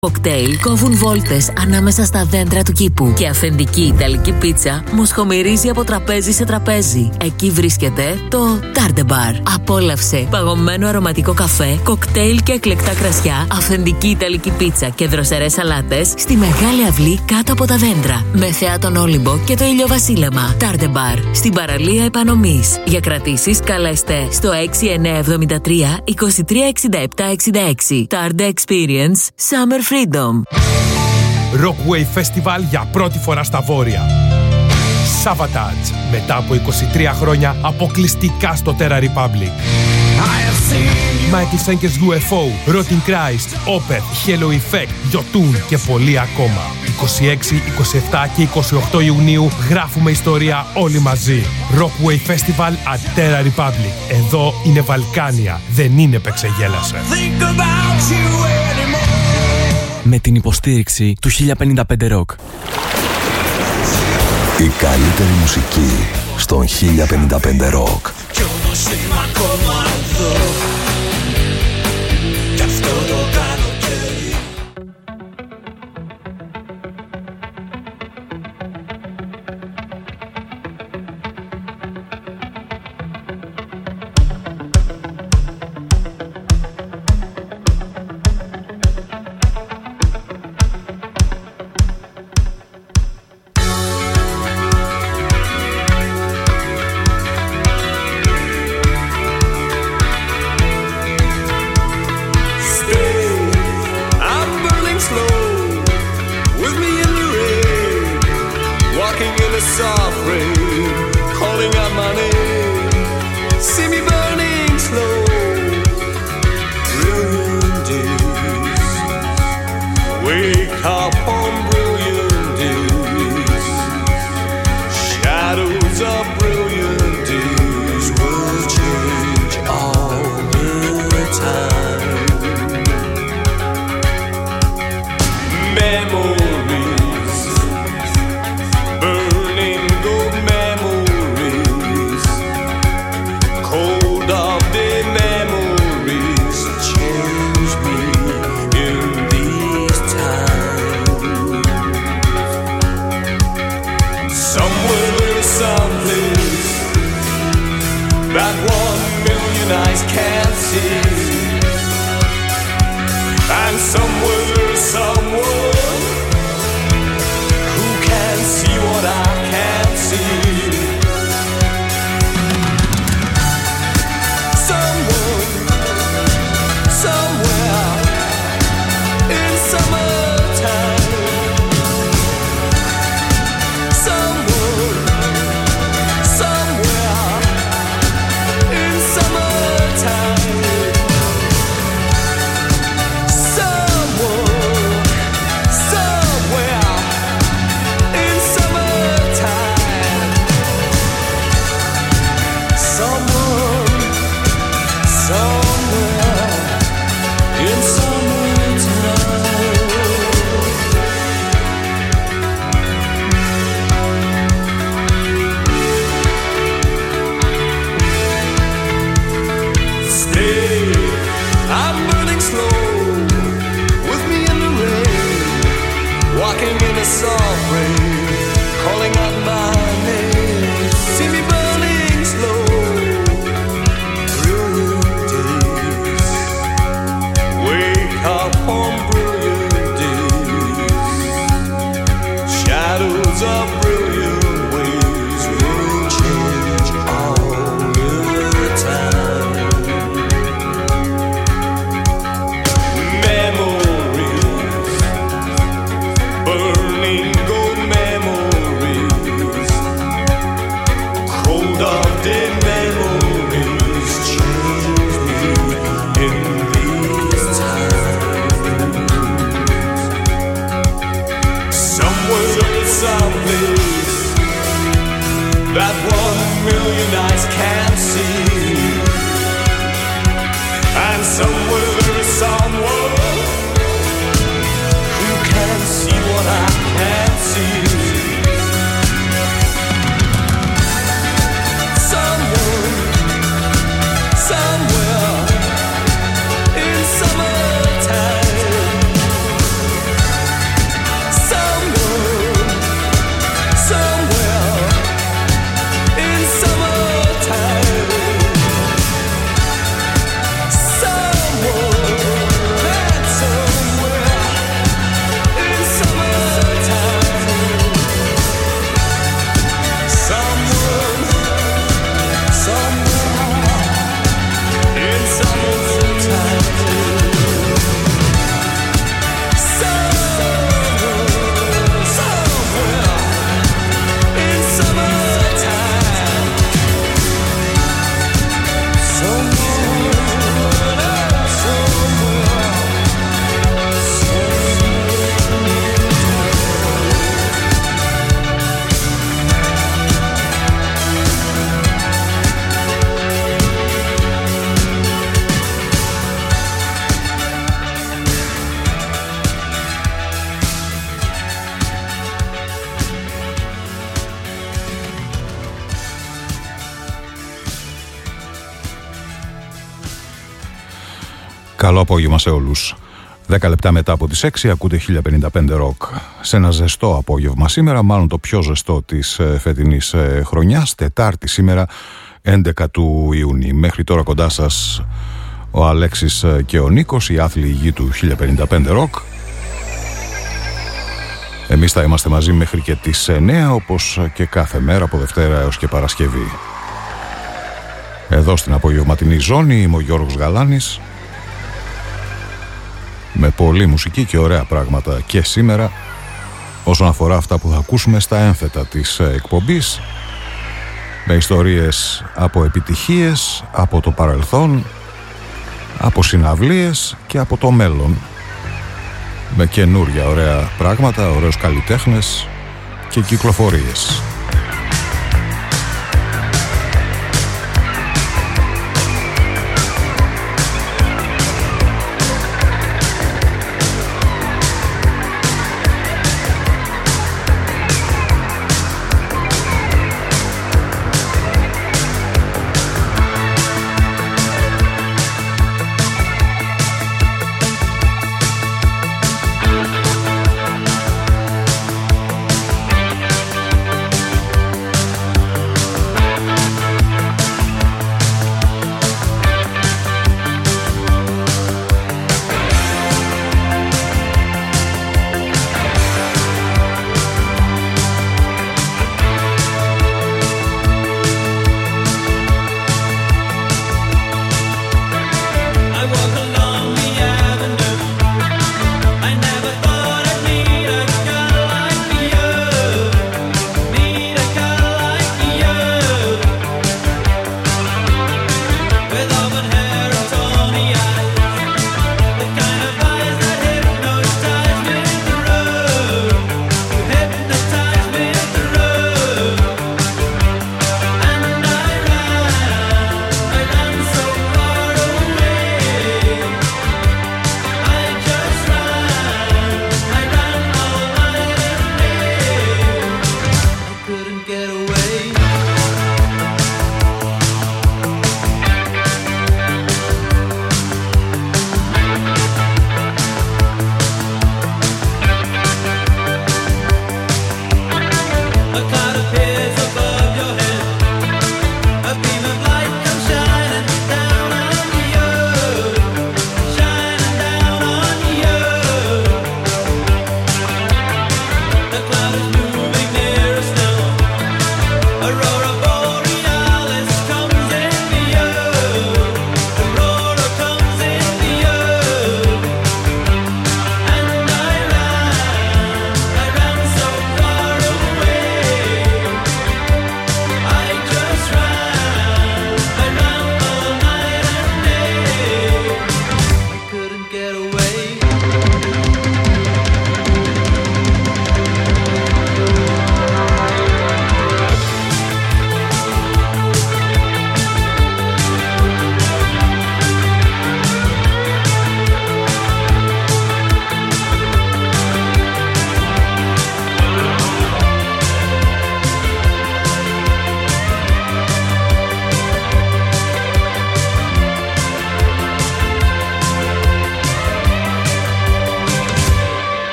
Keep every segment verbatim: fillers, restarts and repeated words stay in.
Κοκτέιλ κόβουν βόλτες ανάμεσα στα δέντρα του κήπου και αυθεντική ιταλική πίτσα μοσχομυρίζει από τραπέζι σε τραπέζι. Εκεί βρίσκεται το Tarde Bar. Απόλαυσε παγωμένο αρωματικό καφέ, κοκτέιλ και εκλεκτά κρασιά, αυθεντική ιταλική πίτσα και δροσερές σαλάτες στη μεγάλη αυλή κάτω από τα δέντρα. Με θέα τον Όλυμπο και το ηλιοβασίλεμα. Tarde Bar. Στην παραλία Επανομής. Για κρατήσεις καλέστε στο έξι εννιά εβδομήντα τρία είκοσι τρία εξήντα επτά εξήντα έξι. Tarde Experience Summer Freedom. Rockwave Festival για πρώτη φορά στα Βόρεια. Savatage, μετά από είκοσι τρία χρόνια αποκλειστικά στο Terra Republic. Michael Schenker's γιου εφ ο, Rotting Christ, Opeth, Halo Effect, Jotun και πολλοί ακόμα. είκοσι έξι, είκοσι επτά και είκοσι οκτώ Ιουνίου γράφουμε ιστορία όλοι μαζί. Rockwave Festival at Terra Republic. Εδώ είναι Βαλκάνια, δεν είναι Πεξεγέλασε. Με την υποστήριξη του χίλια πενήντα πέντε Rock. Η καλύτερη μουσική στον χίλια πενήντα πέντε Rock. Καλό απόγευμα σε όλους. δέκα λεπτά μετά από τις έξι ακούτε χίλια πενήντα πέντε ροκ. Σε ένα ζεστό απόγευμα σήμερα, μάλλον το πιο ζεστό της φετινής χρονιάς, Τετάρτη σήμερα, έντεκα του Ιούνιου. Μέχρι τώρα κοντά σας ο Αλέξης και ο Νίκος, οι άθλοι γη του χίλια πενήντα πέντε ροκ. Εμείς θα είμαστε μαζί μέχρι και τις εννιά, όπως και κάθε μέρα από Δευτέρα έως και Παρασκευή. Εδώ στην απογευματινή ζώνη είμαι ο Γιώργος Γαλάνης, με πολλή μουσική και ωραία πράγματα και σήμερα όσον αφορά αυτά που θα ακούσουμε στα ένθετα της εκπομπής, με ιστορίες από επιτυχίες, από το παρελθόν, από συναυλίες και από το μέλλον, με καινούρια ωραία πράγματα, ωραίους καλλιτέχνες και κυκλοφορίες.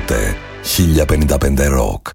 Ακούτε χίλια πενήντα πέντε Rock.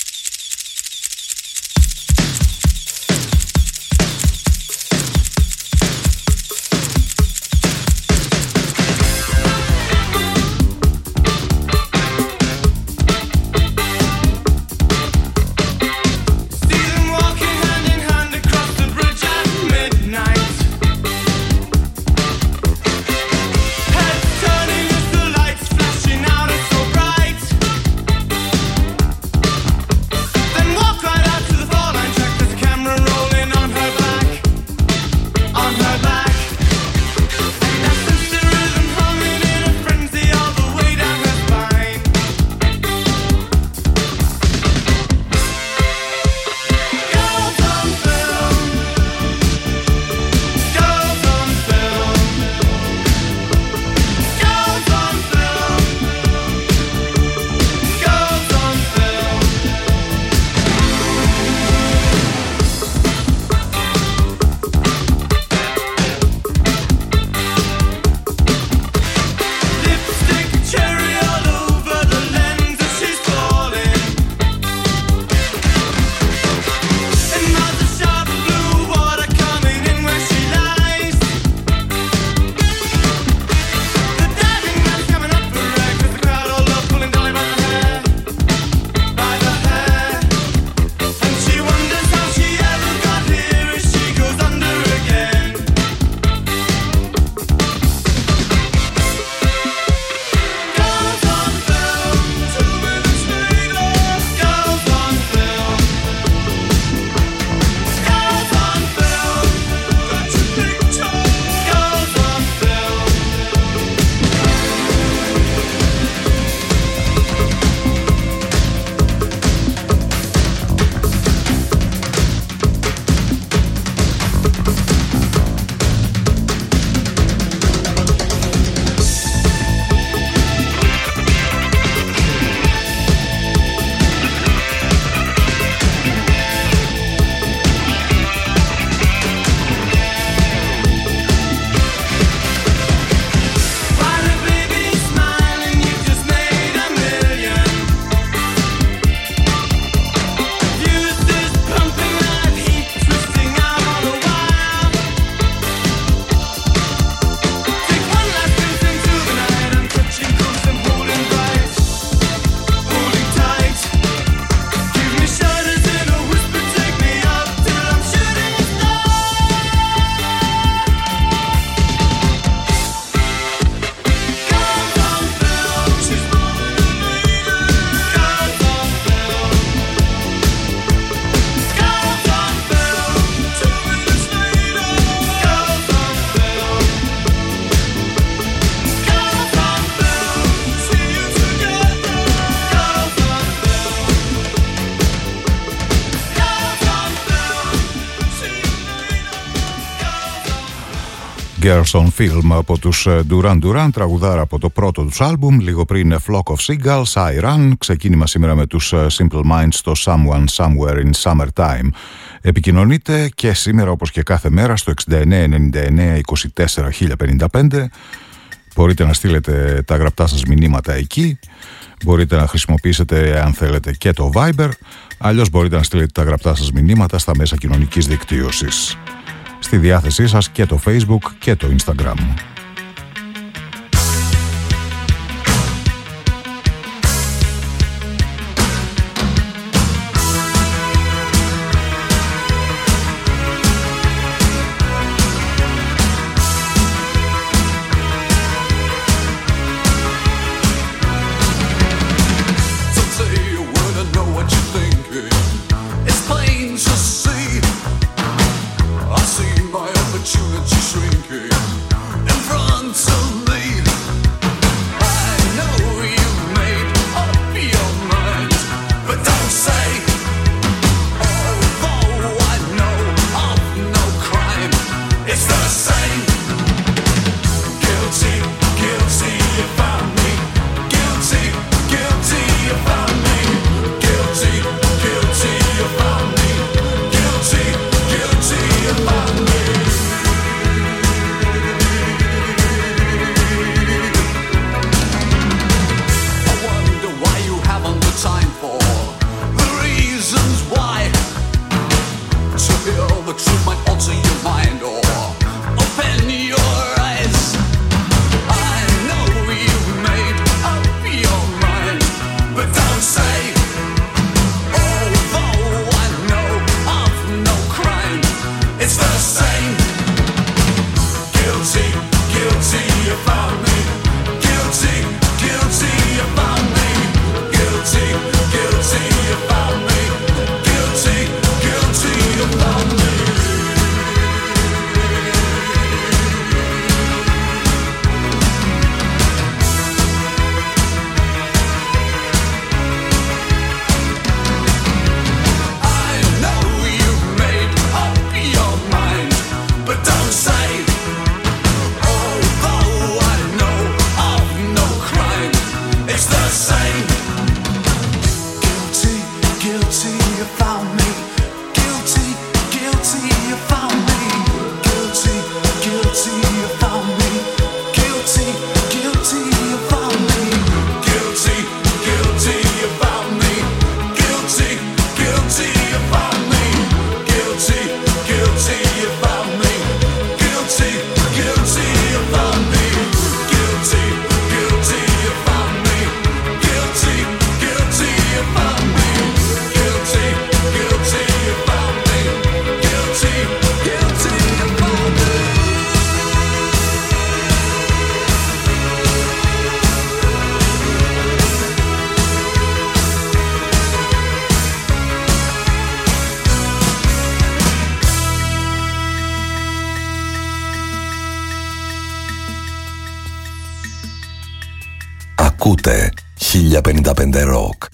Girls on Film από τους Duran Duran, τραγουδάρα από το πρώτο τους άλμπουμ, λίγο πριν Flock of Seagulls, I Run, ξεκίνημα σήμερα με τους Simple Minds στο Someone Somewhere in Summertime. Επικοινωνείτε και σήμερα όπως και κάθε μέρα στο εξήντα εννέα ενενήντα εννέα είκοσι τέσσερα χίλια πενήντα πέντε. Μπορείτε να στείλετε τα γραπτά σας μηνύματα εκεί, μπορείτε να χρησιμοποιήσετε αν θέλετε και το Viber, αλλιώς μπορείτε να στείλετε τα γραπτά σας μηνύματα στα μέσα κοινωνικής δικτύωσης. Στη διάθεσή σας και το Facebook και το Instagram. Why you Ακούτε χίλια πενήντα πέντε Rock.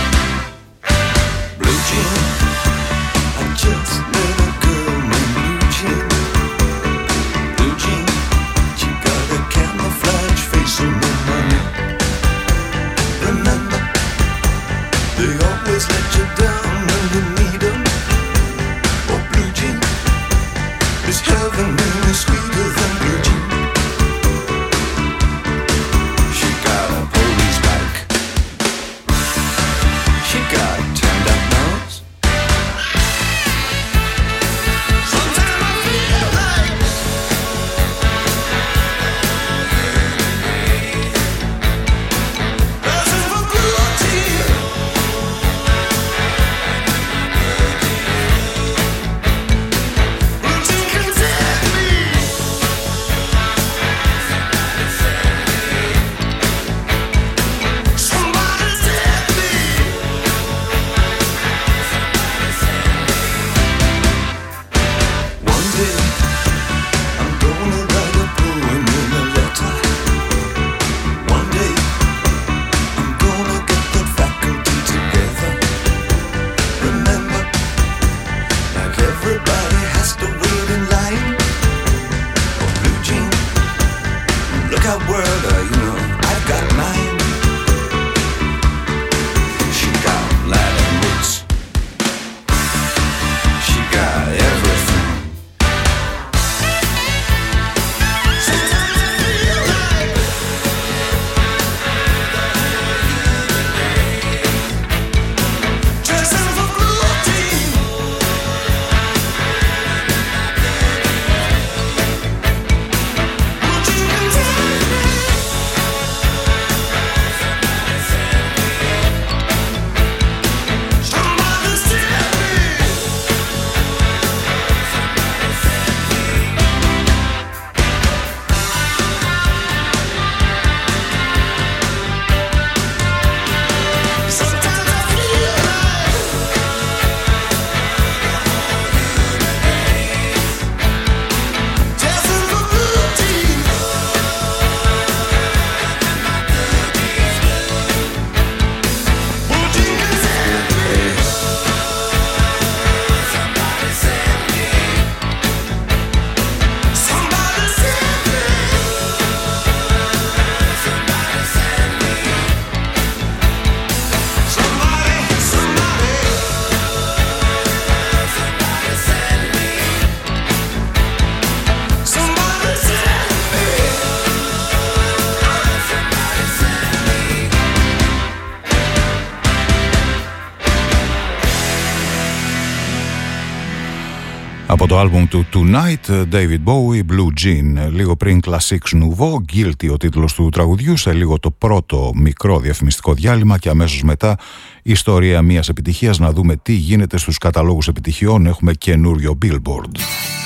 Από το άλμπουμ του Tonight, David Bowie, Blue Jean. Λίγο πριν Classics Nouveau, Guilty ο τίτλος του τραγουδιού. Σε λίγο το πρώτο μικρό διαφημιστικό διάλειμμα και αμέσως μετά η ιστορία μιας επιτυχίας. Να δούμε τι γίνεται στους καταλόγους επιτυχιών. Έχουμε καινούριο Billboard.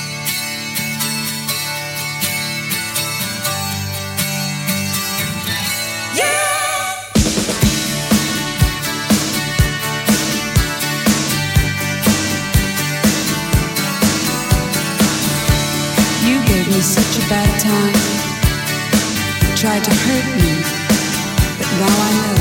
Such a bad time. You tried to hurt me, but now I know.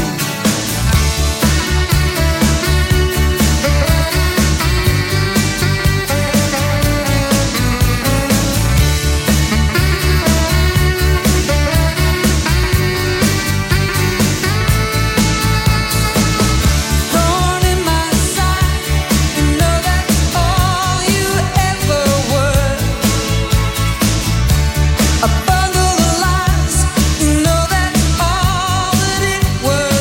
A bundle of lies, you know that's all that it was.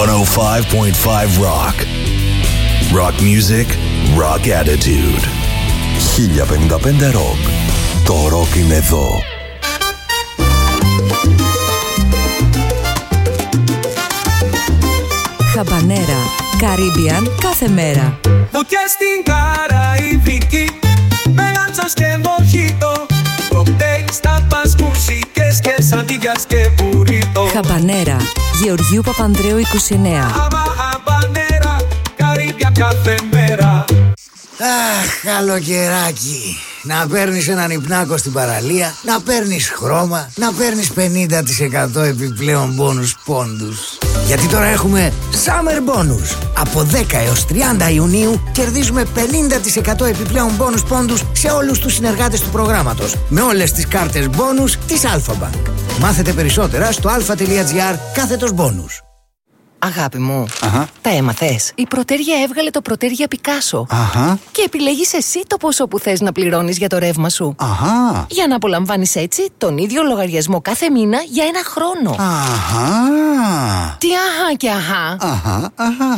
εκατόν πέντε κόμμα πέντε Rock. Rock music, rock attitude. χίλια πενήντα πέντε Rock. Το rock είναι εδώ. Χαμπανέρα, Caribbean κάθε μέρα. Φωτιά στην Καραϊβική, με λάμψας και μοχίτο, κοκτέιλ, στάπας, μουσικές και σαντίγιας και μπουρίτο. Χαμπανέρα, Γεωργίου Παπανδρέου είκοσι εννέα. Χαμπανέρα, Caribbean κάθε μέρα. Αχ, καλοκαιράκι. Να παίρνεις έναν υπνάκο στην παραλία, να παίρνεις χρώμα, να παίρνεις πενήντα τοις εκατό επιπλέον μπόνους πόντους. Γιατί τώρα έχουμε Summer Bonus. Από δέκα έως τριάντα Ιουνίου κερδίζουμε πενήντα τοις εκατό επιπλέον μπόνους πόντους σε όλους τους συνεργάτες του προγράμματος, με όλες τις κάρτες μπόνους της Alpha Bank. Μάθετε περισσότερα στο alpha.gr κάθετος μπόνους. Αγάπη μου, Αχα. τα έμαθες? Η Προτέρια έβγαλε το Προτέρια Πικάσο. Αχα. Και επιλέγεις εσύ το ποσό που θες να πληρώνεις για το ρεύμα σου. Αχα. Για να απολαμβάνεις έτσι τον ίδιο λογαριασμό κάθε μήνα για ένα χρόνο. Αχα. Τι αχα και αχα. Αχα, αχα.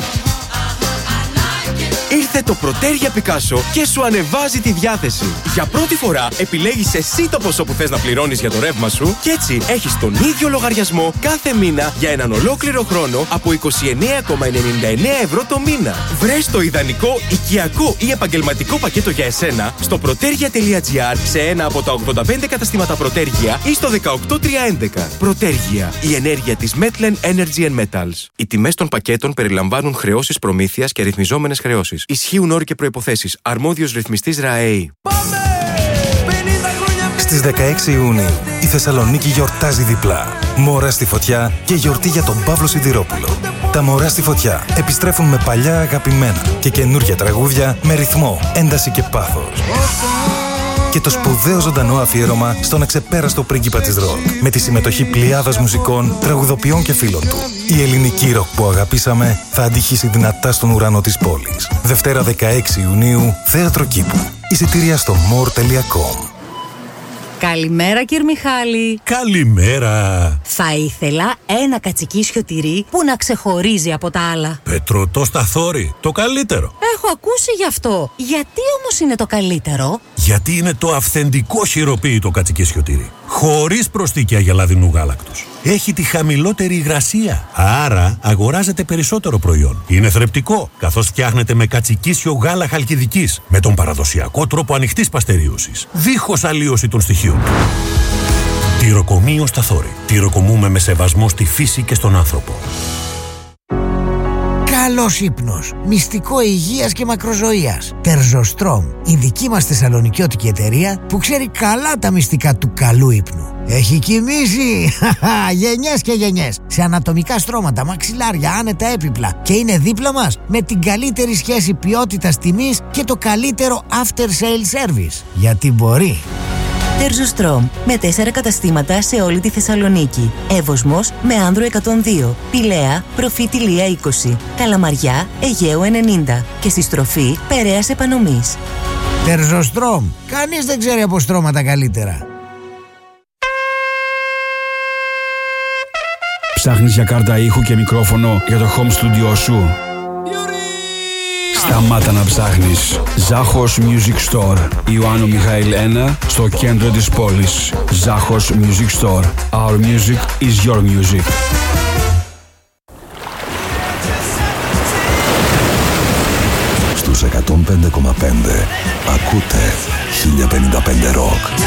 Ήρθε το Προτέρια Πικάσο και σου ανεβάζει τη διάθεση. Για πρώτη φορά επιλέγεις εσύ το ποσό που θες να πληρώνεις για το ρεύμα σου και έτσι έχεις τον ίδιο λογαριασμό κάθε μήνα για έναν ολόκληρο χρόνο από είκοσι εννέα κόμμα ενενήντα εννέα ευρώ το μήνα. Βρες το ιδανικό οικιακό ή επαγγελματικό πακέτο για εσένα στο protergia.gr, σε ένα από τα ογδόντα πέντε καταστήματα Προτέρια ή στο δεκαοκτώ τριακόσια έντεκα. Προτέρια, η ενέργεια της Metlen Energy and Metals. Οι τιμές των πακέτων περιλαμβάνουν χρεώσεις προμήθειας και ρυθμιζόμενες χρεώσεις. Ισχύουν όροι και προϋποθέσεις. Αρμόδιος ρυθμιστής ΡΑΕΗ. Στις δεκαέξι Ιουνίου η Θεσσαλονίκη γιορτάζει διπλά. Μωρά στη φωτιά και γιορτή για τον Παύλο Σιδηρόπουλο. Τα Μωρά στη φωτιά επιστρέφουν με παλιά αγαπημένα και καινούργια τραγούδια με ρυθμό, ένταση και πάθος. Και το σπουδαίο ζωντανό αφιέρωμα στον αξεπέραστο πρίγκιπα της ροκ, με τη συμμετοχή πλειάδας μουσικών, τραγουδοποιών και φίλων του. Η ελληνική ροκ που αγαπήσαμε θα αντυχήσει δυνατά στον ουρανό της πόλης. Δευτέρα δεκαέξι Ιουνίου, Θέατρο Κήπου. Εισιτήρια στο more τελεία com. Καλημέρα, κύριε Μιχάλη. Καλημέρα. Θα ήθελα ένα κατσικίσιο τυρί που να ξεχωρίζει από τα άλλα. Πετρωτό σταθόρι, το καλύτερο. Έχω ακούσει γι' αυτό. Γιατί όμως είναι το καλύτερο? Γιατί είναι το αυθεντικό χειροποίητο κατσικίσιο τυρί. Χωρίς προστίκια γελαδινού γάλακτος. Έχει τη χαμηλότερη υγρασία. Άρα αγοράζεται περισσότερο προϊόν. Είναι θρεπτικό, καθώς φτιάχνεται με κατσικίσιο γάλα χαλκιδικής, με τον παραδοσιακό τρόπο ανοιχτής παστερίωσης, δίχως αλλίωση των στοιχείων του. Τυροκομείο Σταθόρι. Τυροκομούμε με σεβασμό στη φύση και στον άνθρωπο. Καλός ύπνος, μυστικό υγείας και μακροζωίας. Τερζοστρόμ, η δική μας θεσσαλονικιώτικη εταιρεία που ξέρει καλά τα μυστικά του καλού ύπνου. Έχει κοιμήσει γενιές και γενιές σε ανατομικά στρώματα, μαξιλάρια, άνετα έπιπλα και είναι δίπλα μας με την καλύτερη σχέση ποιότητας τιμής και το καλύτερο after sale service. Γιατί μπορεί. Τερζοστρόμ, με τέσσερα καταστήματα σε όλη τη Θεσσαλονίκη. Εύωσμος με Άνδρο εκατόν δύο, Πηλαία, Προφήτη Λία είκοσι, Καλαμαριά, Αιγαίου ενενήντα και στη στροφή Περαίας Επανομής. Τερζοστρόμ, κανείς δεν ξέρει από στρώματα καλύτερα. Ψάχνεις για κάρτα ήχου και μικρόφωνο για το home studio σου? Σταμάτα να ψάχνεις. Ζάχος Music Store, Ιωάννου Μιχαήλ ένα, στο κέντρο της πόλης. Ζάχος Music Store. Our music is your music. Στους εκατόν πέντε κόμμα πέντε ακούτε χίλια πενήντα πέντε Rock.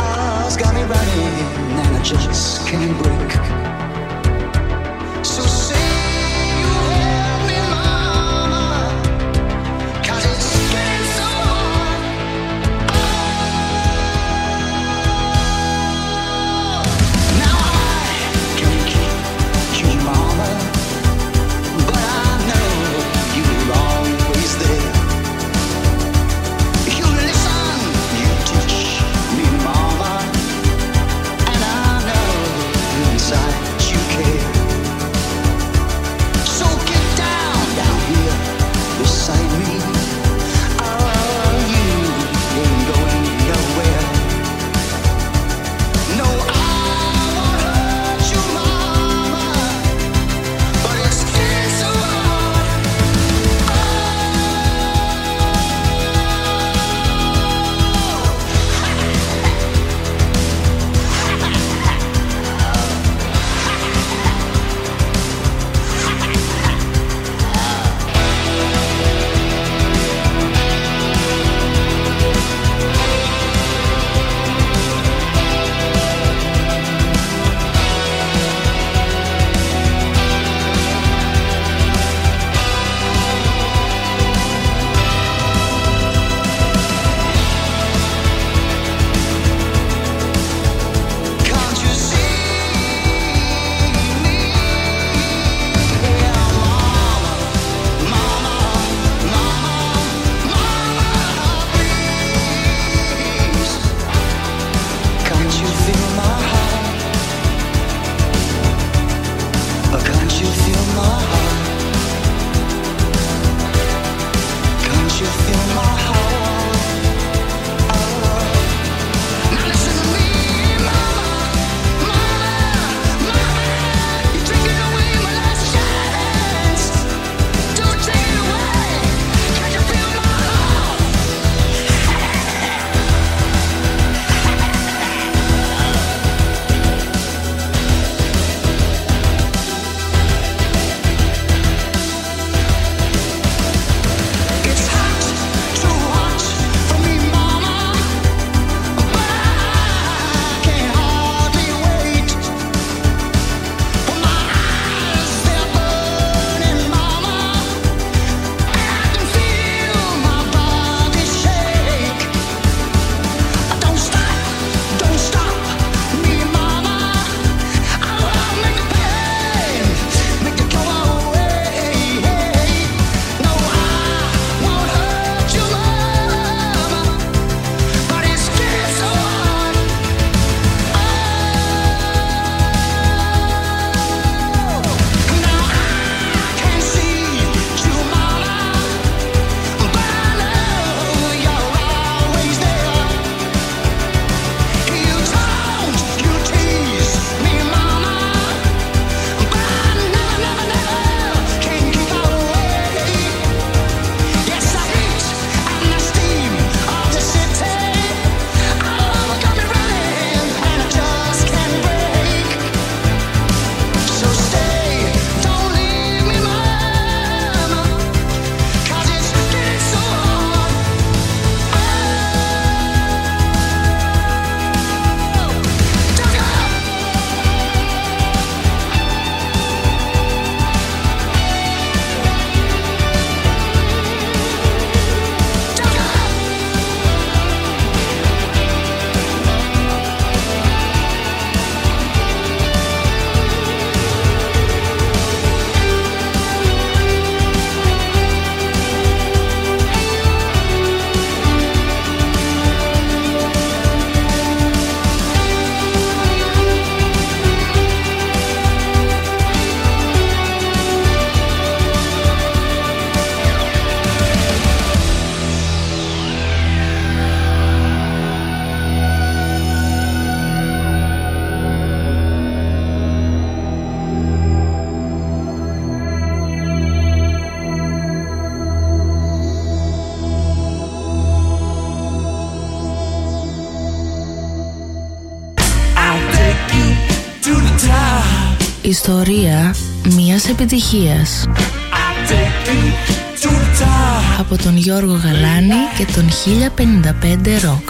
Just can't break. So Ιστορία μιας επιτυχίας. Από τον Γιώργο Γαλάνη και τον χίλια πενήντα πέντε Rock.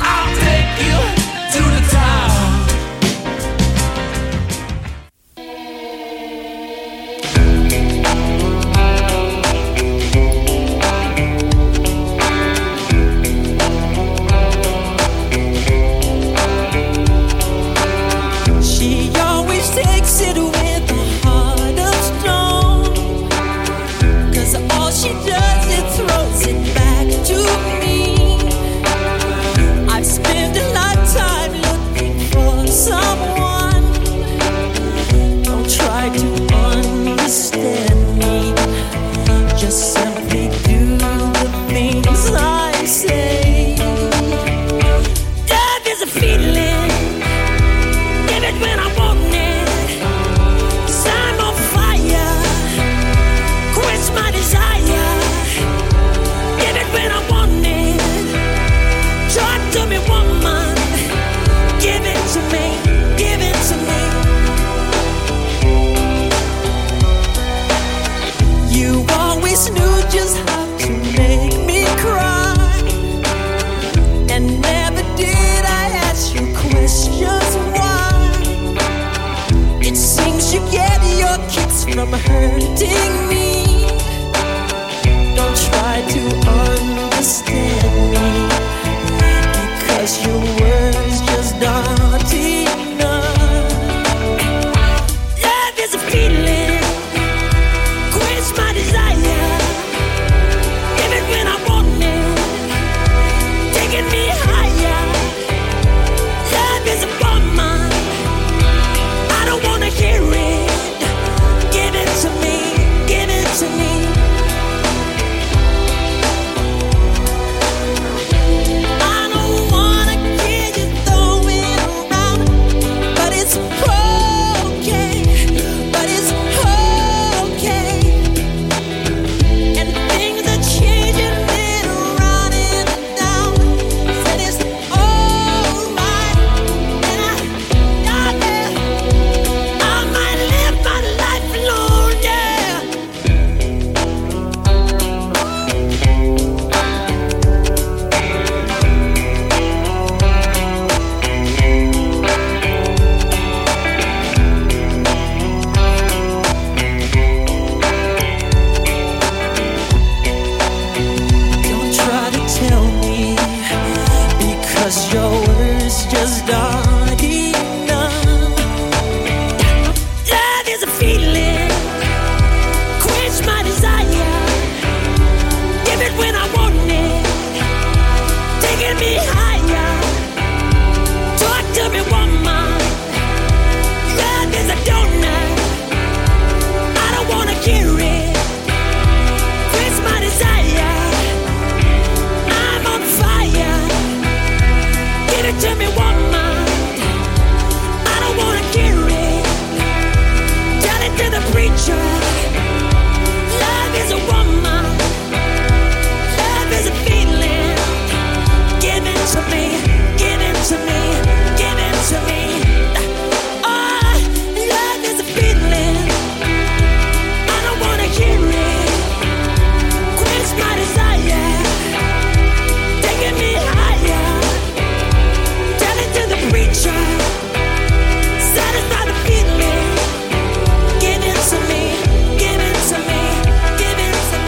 Give it to me, give it to me, give it to me.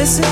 listen?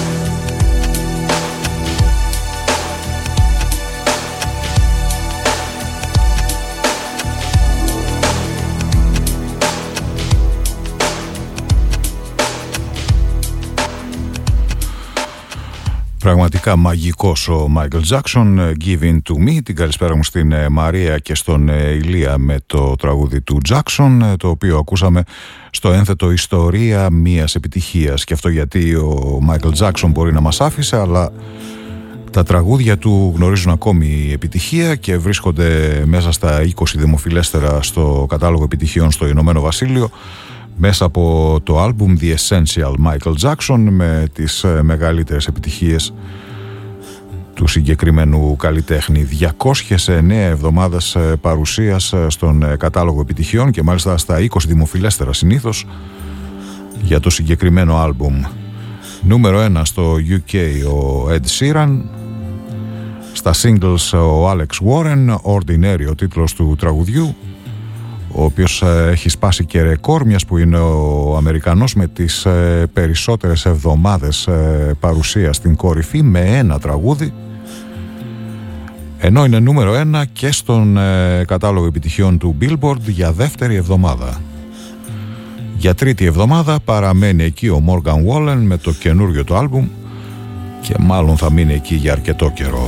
Πραγματικά μαγικός ο Michael Jackson, Give In To Me. Την καλησπέρα μου στην Μαρία και στον Ηλία με το τραγούδι του Jackson, το οποίο ακούσαμε στο ένθετο Ιστορία Μίας Επιτυχίας. Και αυτό γιατί ο Michael Jackson μπορεί να μας άφησε, αλλά τα τραγούδια του γνωρίζουν ακόμη επιτυχία και βρίσκονται μέσα στα είκοσι δημοφιλέστερα στο κατάλογο επιτυχιών στο Ηνωμένο Βασίλειο, μέσα από το άλμπουμ The Essential Michael Jackson, με τις μεγαλύτερες επιτυχίες του συγκεκριμένου καλλιτέχνη. διακόσιες εννέα εβδομάδες παρουσίας στον κατάλογο επιτυχιών και μάλιστα στα είκοσι δημοφιλέστερα συνήθως για το συγκεκριμένο άλμπουμ. Νούμερο ένα στο γιου κέι ο Ed Sheeran, στα singles ο Alex Warren, Ordinary ο τίτλος του τραγουδιού, ο οποίος έχει σπάσει και ρεκόρ, μιας που είναι ο Αμερικανός με τις περισσότερες εβδομάδες παρουσίας στην κορυφή με ένα τραγούδι, ενώ είναι νούμερο ένα και στον κατάλογο επιτυχιών του Billboard για δεύτερη εβδομάδα. Για τρίτη εβδομάδα παραμένει εκεί ο Morgan Wallen με το καινούριο του άλμπουμ και μάλλον θα μείνει εκεί για αρκετό καιρό.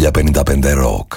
χίλια πενήντα πέντε Rock.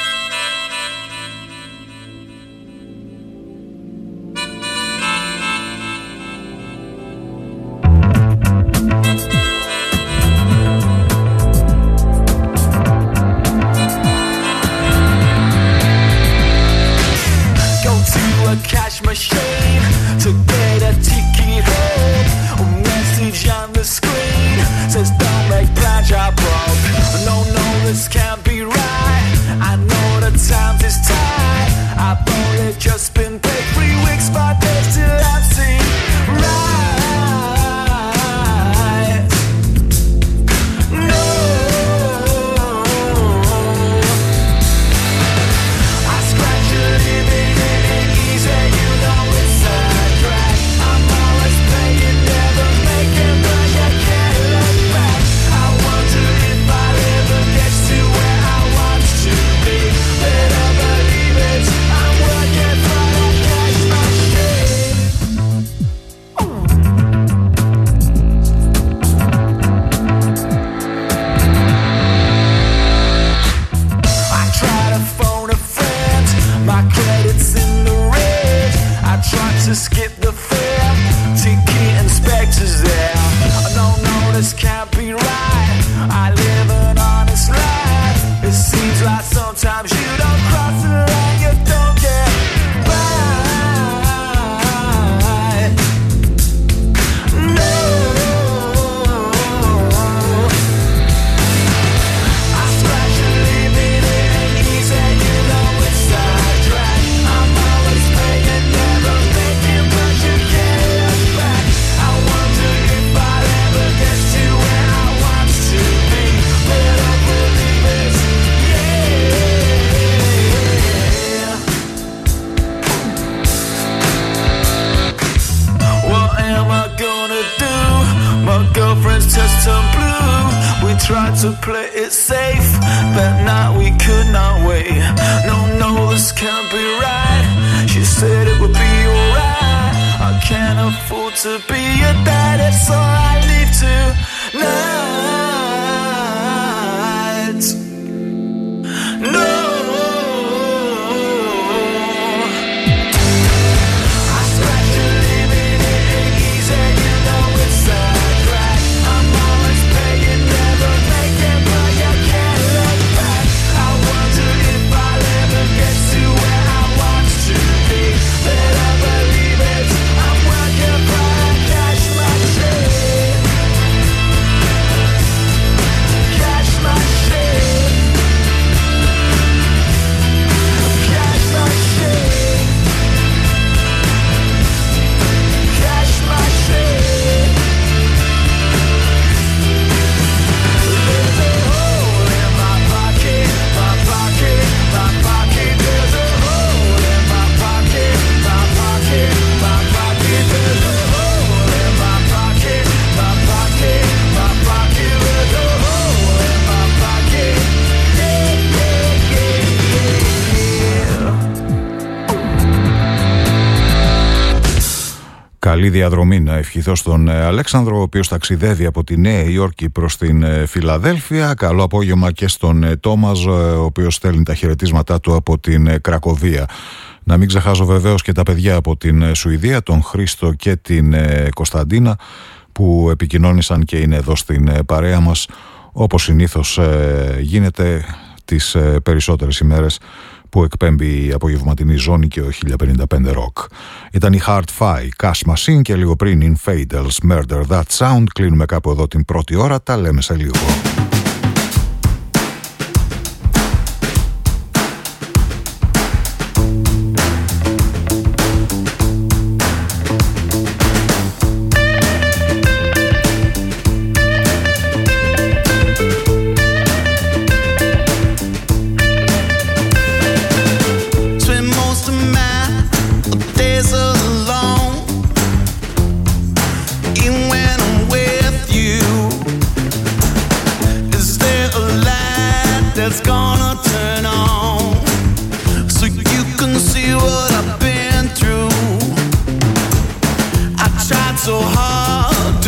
Καλή διαδρομή να ευχηθώ στον Αλέξανδρο, ο οποίος ταξιδεύει από τη Νέα Υόρκη προς την Φιλαδέλφια. Καλό απόγευμα και στον Τόμας, ο οποίος στέλνει τα χαιρετίσματά του από την Κρακοβία. Να μην ξεχάσω βεβαίως και τα παιδιά από την Σουηδία, τον Χρήστο και την Κωνσταντίνα, που επικοινώνησαν και είναι εδώ στην παρέα μας, όπως συνήθως γίνεται τις περισσότερες ημέρες που εκπέμπει η απογευματινή ζώνη και ο χίλια πενήντα πέντε Rock. Ήταν η Hard-Fi, Cash Machine και λίγο πριν Infidels, Murder That Sound. Κλείνουμε κάπου εδώ την πρώτη ώρα, τα λέμε σε λίγο.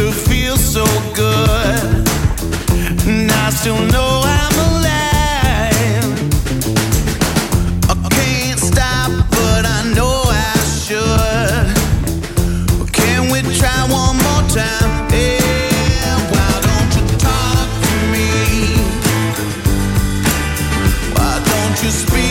Still know I'm alive. you speak.